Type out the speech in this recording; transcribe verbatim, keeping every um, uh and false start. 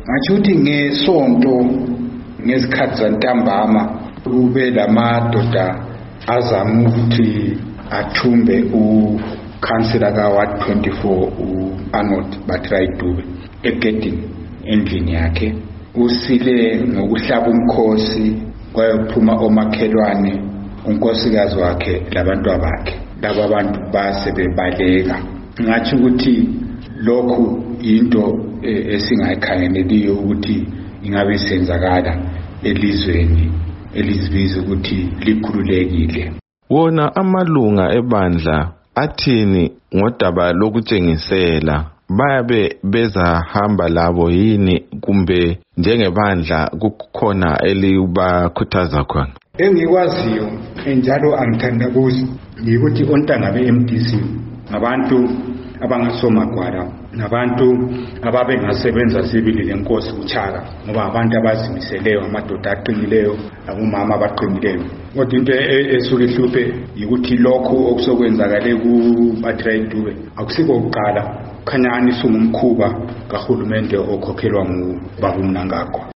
ngathi ngesonto ngesikhathi zantambama kube lamadoda azama ukuthi athumbe ukhansela ka Ward twenty-four uArnold Batraidube egedini endlini yakhe. Usile ngokuhlaba umkhosi kwayophuma omakhelwane unkosikazi wakhe labantu abakhe. Laba abantu base bebaleka. Ngathi ukuthi lokhu into esingayikhangeleliyo ukuthi ingabe senzakala elizweni elizibiza ukuthi likhululekile. Wona amalunga ebandla athini ngodaba lokutshengisela? Bayabe bezahamba labo yini kumbe njengebandla kukhona elibakhuthaza khona? Engikwaziyo njalo angithandabuzi ukuthi ontanga be-M D C ngabantu abangasomagwala nabantu ababe ngasebenza sibili lenkosi uChaka, ngoba abantu abazimiseleyo, amadoda aqinileyo, abomama abaqinileyo. Kodwa into esuke ihluphe ukuthi lokho okusokwenzakale kuBatraidube akusiko ukuqala, khanyani sungumkhuba kahulumende okhokhelwa nguBaba uMnangagwa.